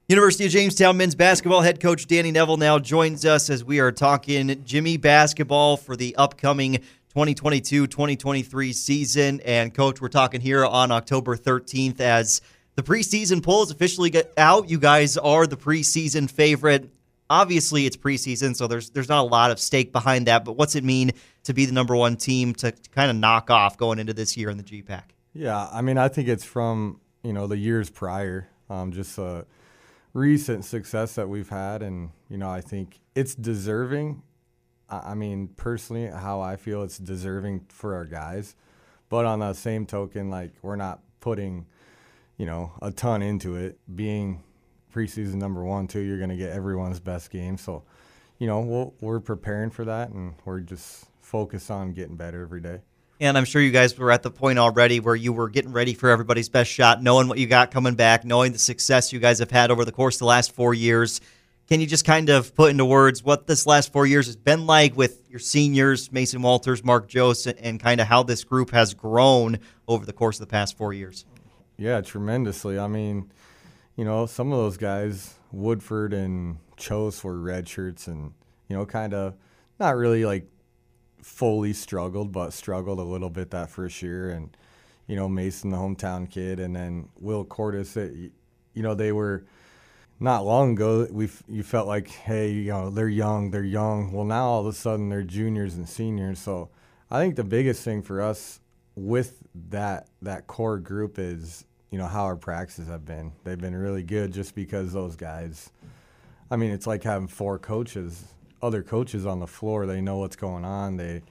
University of Jamestown men's basketball head coach Danny Neville now joins us as we are talking Jimmy basketball for the upcoming 2022-2023 season. And, Coach, we're talking here on October 13th as the preseason polls officially get out. You guys are the preseason favorite. Obviously, it's preseason, so there's not a lot of stake behind that. But what's it mean to be the number one team to kind of knock off going into this year in the GPAC? Yeah, I mean, I think it's from, the years prior, just a recent success that we've had. And, I think it's deserving. I mean, personally, how I feel, it's deserving for our guys. But on the same token, we're not putting, a ton into it. Being preseason number 1, 2, you're going to get everyone's best game. So, we're preparing for that, and we're just focused on getting better every day. And I'm sure you guys were at the point already where you were getting ready for everybody's best shot, knowing what you got coming back, knowing the success you guys have had over the course of the last 4 years. Can you just kind of put into words what this last 4 years has been like with your seniors, Mason Walters, Mark Jost, and kind of how this group has grown over the course of the past 4 years? Yeah, tremendously. I mean, some of those guys, Woodford and Chose, were red shirts and, kind of not really fully struggled, but struggled a little bit that first year. And, Mason, the hometown kid, and then Will Cordes, they were not long ago, you felt like, hey, they're young. Well, now all of a sudden they're juniors and seniors. So I think the biggest thing for us with that core group is, how our practices have been. They've been really good just because those guys, I mean, it's like having 4 other coaches on the floor. They know what's going on. They're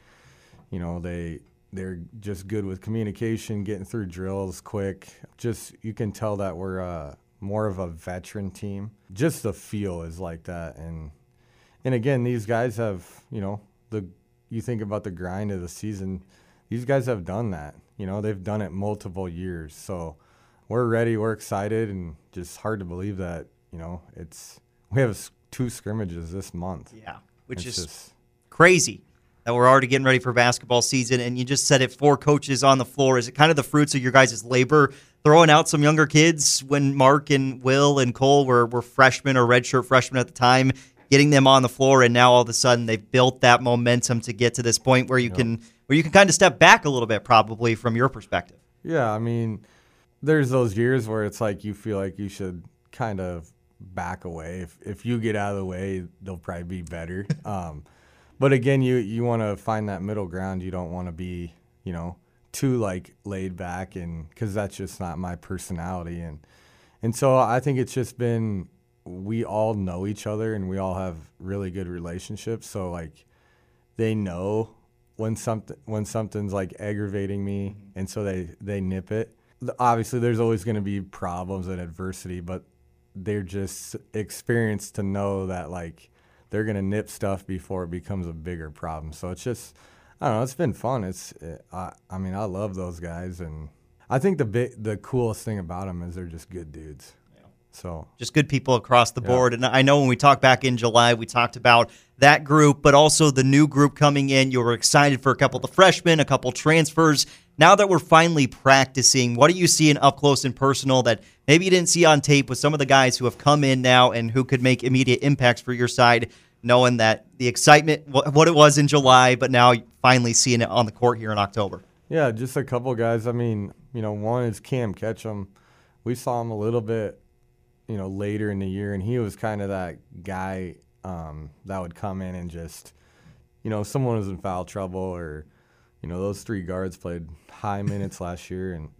just good with communication, getting through drills quick. Just, you can tell that we're more of a veteran team. Just the feel is like that. And again, these guys have, you think about the grind of the season, these guys have done that. They've done it multiple years. So we're ready, we're excited, and just hard to believe that, we have 2 scrimmages this month. Yeah, which is just crazy that we're already getting ready for basketball season. And you just said it, 4 coaches on the floor. Is it kind of the fruits of your guys' labor, throwing out some younger kids when Mark and Will and Cole were freshmen or redshirt freshmen at the time, getting them on the floor, and now all of a sudden they've built that momentum to get to this point where you can kind of step back a little bit, probably, from your perspective? Yeah, I mean, there's those years where it's like you feel like you should kind of back away. If you get out of the way, they'll probably be better. But again, you want to find that middle ground. You don't want to be, too laid back, and because that's just not my personality. And so I think it's just been, we all know each other and we all have really good relationships. So they know when something's aggravating me, and so they nip it. Obviously, there's always going to be problems and adversity, but they're just experienced to know that they're going to nip stuff before it becomes a bigger problem. So it's just, I don't know, it's been fun. I mean, I love those guys, and I think the coolest thing about them is they're just good dudes. So just good people across the board. And I know when we talked back in July, we talked about that group, but also the new group coming in. You were excited for a couple of the freshmen, a couple transfers. Now that we're finally practicing, what are you seeing up close and personal that maybe you didn't see on tape with some of the guys who have come in now and who could make immediate impacts for your side, knowing that the excitement, what it was in July, but now finally seeing it on the court here in October? Yeah, just a couple guys. I mean, one is Cam Ketchum. We saw him a little bit, later in the year, and he was kind of that guy that would come in and just, someone was in foul trouble, or, those 3 guards played high minutes last year. And,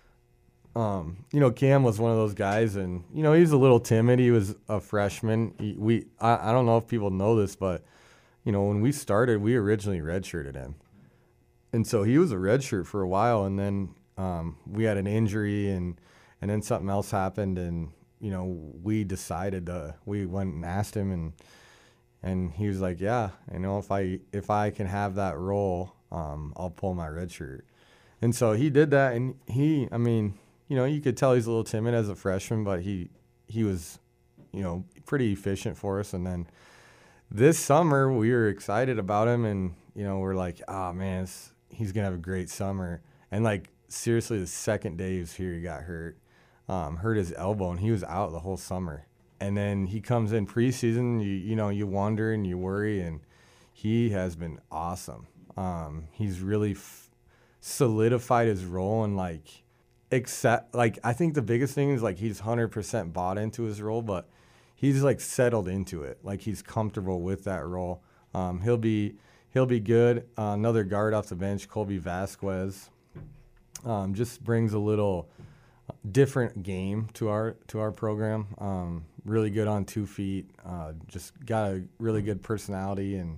Cam was one of those guys, and, he's a little timid. He was a freshman. I don't know if people know this, but, when we started, we originally redshirted him. And so he was a redshirt for a while, and then we had an injury, and then something else happened, and, we decided we went and asked him, and he was like, yeah, if I can have that role, I'll pull my red shirt. And so he did that, and you could tell he's a little timid as a freshman, but he was, pretty efficient for us. And then this summer we were excited about him, and, we're like, oh man, he's going to have a great summer. And seriously, the second day he was here, he got hurt his elbow, and he was out the whole summer. And then he comes in preseason, you wonder and you worry, and he has been awesome. He's really solidified his role, and I think the biggest thing is he's 100% bought into his role, but he's settled into it. He's comfortable with that role. He'll be good. Another guard off the bench, Colby Vasquez, just brings a little different game to our program. Really good on 2 feet. Just got a really good personality, and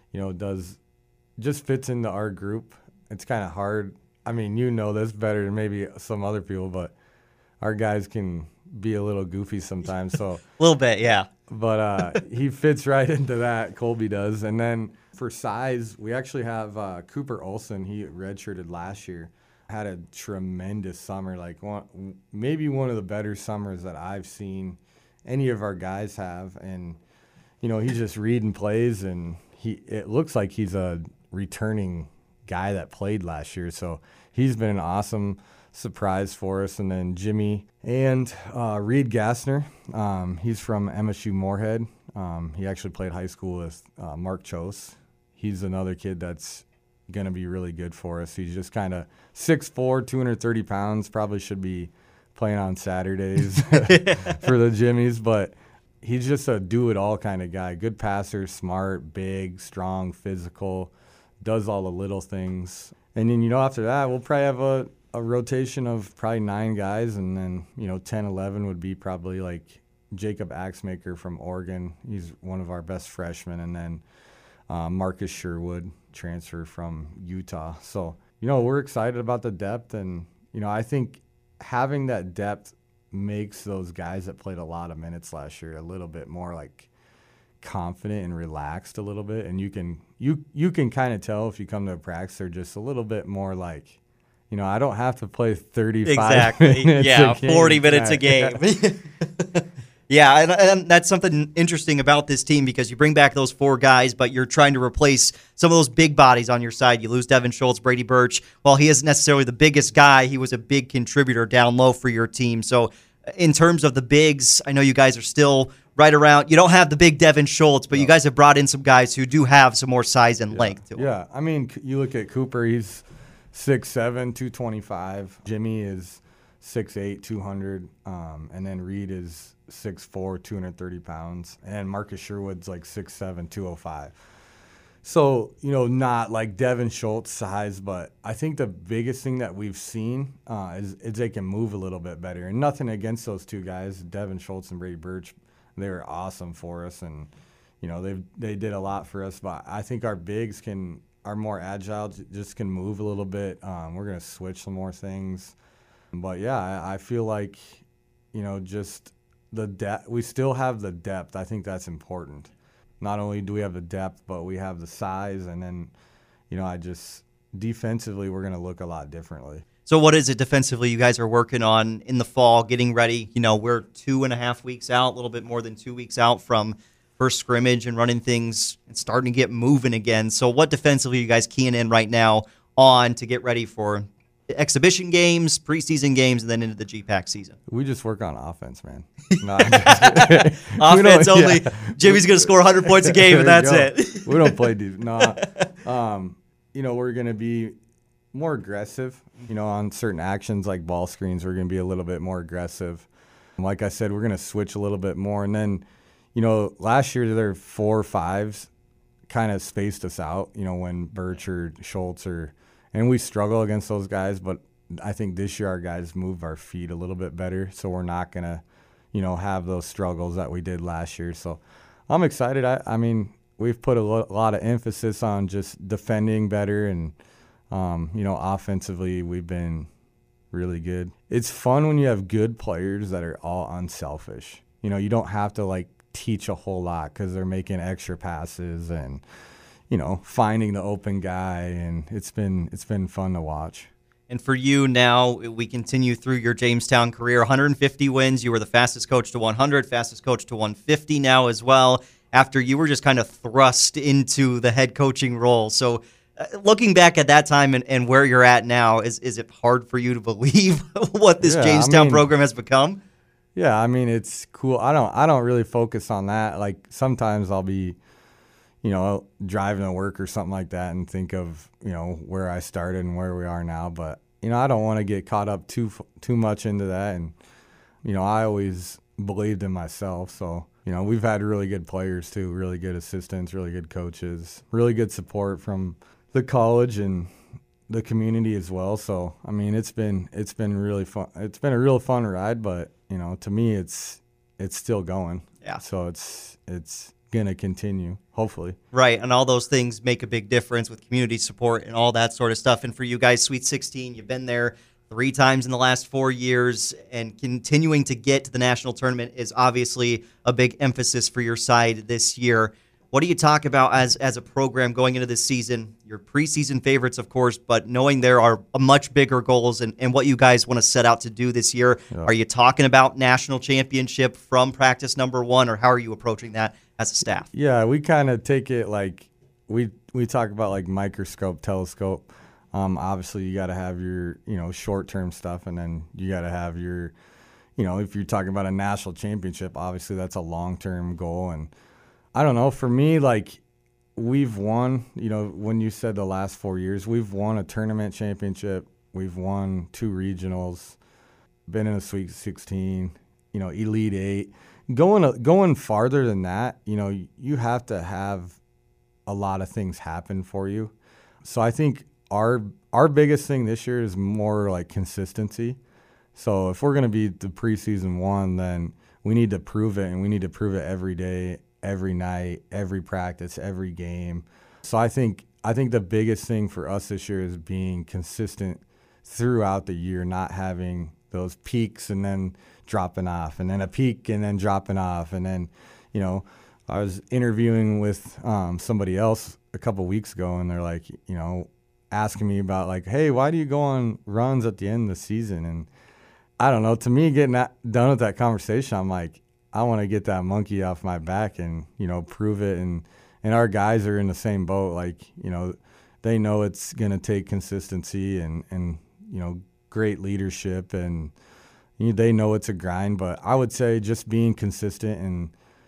just fits into our group. It's kind of hard. I mean, this better than maybe some other people, but our guys can be a little goofy sometimes. So a little bit, yeah. But he fits right into that. Colby does. And then for size, we actually have Cooper Olson. He redshirted last year. Had a tremendous summer, maybe one of the better summers that I've seen any of our guys have. And he's just reading plays, and it looks like he's a returning guy that played last year. So he's been an awesome surprise for us. And then Jimmy and Reed Gassner, he's from MSU Moorhead. He actually played high school with Mark Chose. He's another kid that's going to be really good for us. He's just kind of 6'4", 230 pounds, probably should be playing on Saturdays for the Jimmies, but he's just a do-it-all kind of guy. Good passer, smart, big, strong, physical, does all the little things. And then, after that, we'll probably have a rotation of probably 9 guys, and then, 10, 11 would be probably Jacob Axmaker from Oregon. He's one of our best freshmen. And then Marcus Sherwood, transfer from Utah. So, we're excited about the depth, and, I think having that depth makes those guys that played a lot of minutes last year a little bit more confident and relaxed a little bit. And you can kind of tell if you come to a practice, they're just a little bit more I don't have to play 35 minutes yeah, a game. 40 minutes a game. Yeah, and that's something interesting about this team, because you bring back those 4 guys, but you're trying to replace some of those big bodies on your side. You lose Devin Schultz, Brady Birch. While he isn't necessarily the biggest guy, he was a big contributor down low for your team. So in terms of the bigs, I know you guys are still right around. You don't have the big Devin Schultz, but you guys have brought in some guys who do have some more size and length to them. Yeah, I mean, you look at Cooper, he's 6'7", 225. Jimmy is 6'8", 200. And then Reed is 6'4", 230 pounds. And Marcus Sherwood's 6'7", 205. So, not like Devin Schultz size, but I think the biggest thing that we've seen is they can move a little bit better. And nothing against those 2 guys, Devin Schultz and Brady Birch. They were awesome for us, and, they did a lot for us. But I think our bigs are more agile, just can move a little bit. We're going to switch some more things. But, yeah, I feel just the depth. We still have the depth. I think that's important. Not only do we have the depth, but we have the size. And then, defensively, we're going to look a lot differently. So what is it defensively you guys are working on in the fall, getting ready? We're 2.5 weeks out, a little bit more than 2 weeks out from first scrimmage and running things and starting to get moving again. So what defensively are you guys keying in right now on to get ready for exhibition games, preseason games, and then into the GPAC season? We just work on offense, man. No, offense only. Yeah. Jimmy's going to score 100 points a game, and that's it. We don't play deep. No. We're going to be more aggressive, on certain actions like ball screens. We're going to be a little bit more aggressive. Like I said, we're going to switch a little bit more. And then, last year their 4 or 5s kind of spaced us out, when Birch or Schultz and we struggle against those guys. But I think this year our guys move our feet a little bit better, so we're not going to, have those struggles that we did last year. So I'm excited. I mean, we've put a lot of emphasis on just defending better, and offensively, we've been really good. It's fun when you have good players that are all unselfish. You don't have to teach a whole lot because they're making extra passes and, finding the open guy, and it's been fun to watch. And for you now, we continue through your Jamestown career, 150 wins. You were the fastest coach to 100, fastest coach to 150 now as well, after you were just kind of thrust into the head coaching role. So looking back at that time and where you're at now, is it hard for you to believe what this Jamestown program has become? Yeah, I mean, it's cool. I don't really focus on that. Like sometimes I'll be, driving to work or something like that and think of, where I started and where we are now. But, I don't want to get caught up too much into that. And, I always believed in myself. So, we've had really good players too, really good assistants, really good coaches, really good support from the college and the community as well. So, I mean, it's been really fun. It's been a real fun ride, but, to me, it's still going. Yeah. So it's going to continue, hopefully. Right, and all those things make a big difference with community support and all that sort of stuff. And for you guys, Sweet 16, you've been there 3 times in the last 4 years, and continuing to get to the national tournament is obviously a big emphasis for your side this year. What do you talk about as a program going into this season? Your preseason favorites, of course, but knowing there are much bigger goals and what you guys want to set out to do this year. Yeah. Are you talking about national championship from practice number 1, or how are you approaching that as a staff? Yeah, we kind of take it like we talk about like microscope, telescope. Obviously, you got to have your short-term stuff, and then you got to have your if you're talking about a national championship, obviously that's a long-term goal. And I don't know, for me, like we've won, when you said the last 4 years, we've won a tournament championship, we've won 2 regionals, been in a Sweet 16, Elite 8. Going farther than that, you have to have a lot of things happen for you. So I think our biggest thing this year is more like consistency. So if we're going to be the preseason 1, then we need to prove it, and we need to prove it every day, every night, every practice, every game. So I think the biggest thing for us this year is being consistent throughout the year, not having those peaks and then dropping off, and then a peak and then dropping off. And then, I was interviewing with somebody else a couple weeks ago, and they're like, asking me about like, hey, why do you go on runs at the end of the season? And I don't know, to me, getting done with that conversation, I'm like, I want to get that monkey off my back and, prove it. And our guys are in the same boat. Like, they know it's going to take consistency and great leadership, and they know it's a grind. But I would say just being consistent, and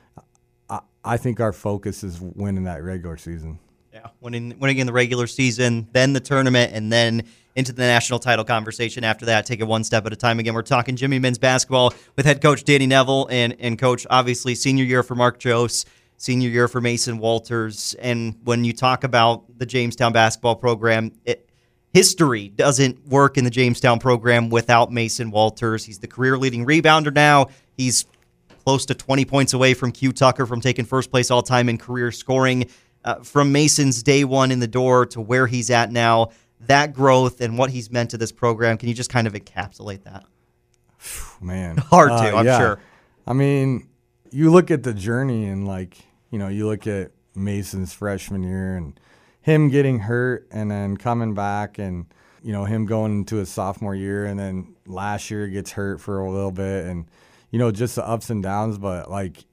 I think our focus is winning that regular season. Yeah, winning in the regular season, then the tournament, and then into the national title conversation after that. Take it one step at a time. Again, we're talking Jimmy men's basketball with head coach Danny Neville and coach, obviously, senior year for Mark Jose, senior year for Mason Walters. And when you talk about the Jamestown basketball program, history doesn't work in the Jamestown program without Mason Walters. He's the career-leading rebounder now. He's close to 20 points away from Q Tucker from taking first place all-time in career scoring. From Mason's day one in the door to where he's at now, that growth and what he's meant to this program, can you just kind of encapsulate that? Man. Hard to, I'm sure. I mean, you look at the journey and, you look at Mason's freshman year and him getting hurt and then coming back, and, him going into his sophomore year, and then last year gets hurt for a little bit, and, just the ups and downs. But,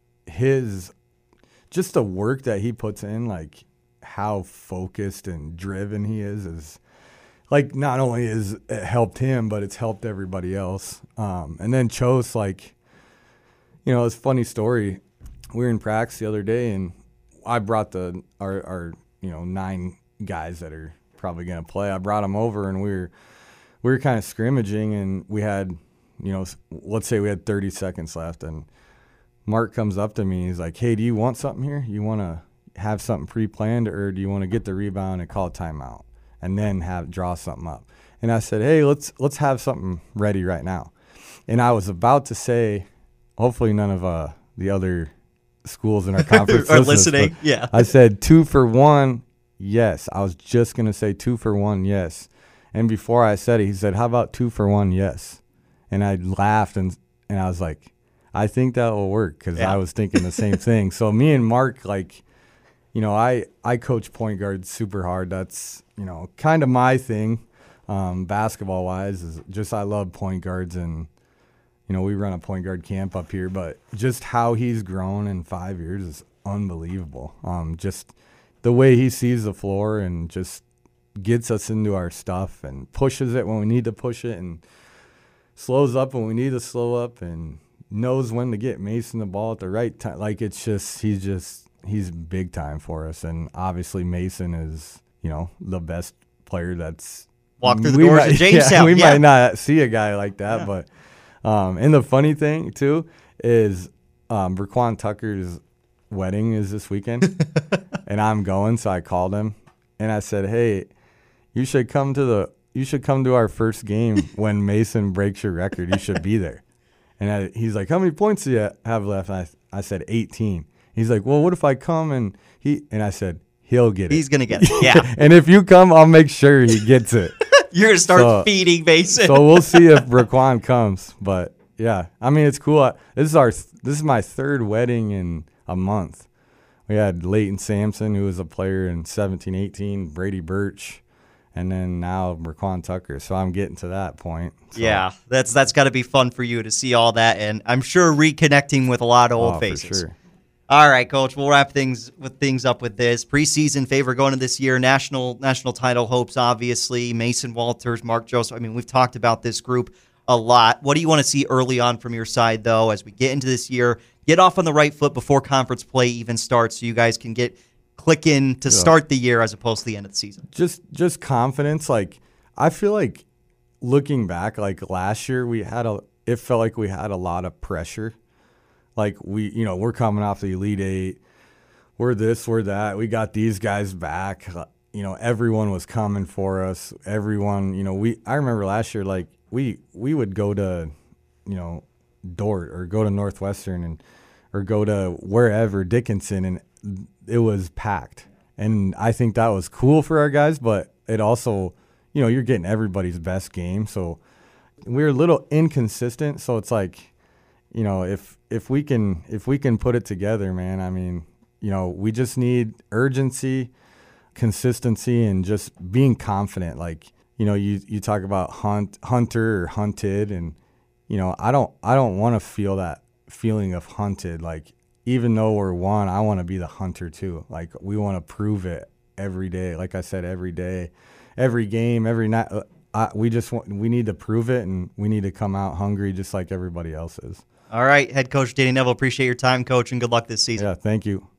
just the work that he puts in, how focused and driven he is not only has it helped him, but it's helped everybody else. And then Chose, it's a funny story. We were in practice the other day, and I brought our 9 guys that are probably going to play. I brought them over, and we were kind of scrimmaging, and we had, let's say we had 30 seconds left, and Mark comes up to me. He's like, hey, do you want something here? You want to have something pre-planned, or do you want to get the rebound and call a timeout and then draw something up? And I said, hey, let's have something ready right now. And I was about to say, hopefully none of the other schools in our conference are listening. Yeah. I said 2 for 1, yes. I was just going to say 2 for 1, yes. And before I said it, he said, how about 2 for 1, yes? And I laughed, and I was like, I think that will work, because I was thinking the same thing. So me and Mark, I coach point guard super hard. That's, kind of my thing, basketball-wise, is just I love point guards, and, we run a point guard camp up here. But just how he's grown in 5 years is unbelievable. Just the way he sees the floor and just gets us into our stuff and pushes it when we need to push it and slows up when we need to slow up, and knows when to get Mason the ball at the right time. Like, he's big time for us. And obviously Mason is, the best player that's walked through the doors of Jamestown. We might not see a guy like that, but and the funny thing too is Raquan Tucker's wedding is this weekend, and I'm going, so I called him and I said, "Hey, you should come to our first game when Mason breaks your record. You should be there." And he's like, "How many points do you have left?" I said 18. He's like, "Well, what if I come and I said, he'll get it. He's gonna get it, yeah." And if you come, I'll make sure he gets it. You're gonna start feeding Mason. So we'll see if Raquan comes, but yeah, I mean, it's cool. This is my third wedding in a month. We had Leighton Sampson, who was a player in 17-18, Brady Birch, and then now Raquan Tucker. So I'm getting to that point. So. Yeah, that's got to be fun for you to see all that, and I'm sure reconnecting with a lot of old faces. For sure. All right, Coach, we'll wrap things up with this. Preseason favor going into this year, national title hopes, obviously. Mason Walters, Mark Joseph. I mean, we've talked about this group a lot. What do you want to see early on from your side, though, as we get into this year? Get off on the right foot before conference play even starts so you guys can click in to start the year as opposed to the end of the season. Just confidence. Like, I feel like looking back, like last year, it felt like we had a lot of pressure. Like, we're coming off the Elite Eight. We're this, we're that. We got these guys back. Everyone was coming for us. Everyone, I remember last year, like, we would go to, Dort or go to Northwestern or go to wherever, Dickinson, and it was packed. And I think that was cool for our guys, but it also, you're getting everybody's best game. So we were a little inconsistent. So it's like, if we can put it together, man, I mean, we just need urgency, consistency, and just being confident. Like, you talk about hunter or hunted, and I don't want to feel that feeling of hunted. Like, even though we're one, I want to be the hunter too. Like, we want to prove it every day. Like I said, every day, every game, every night. We need to prove it, and we need to come out hungry just like everybody else is. All right, Head Coach Danny Neville, appreciate your time, Coach, and good luck this season. Yeah, thank you.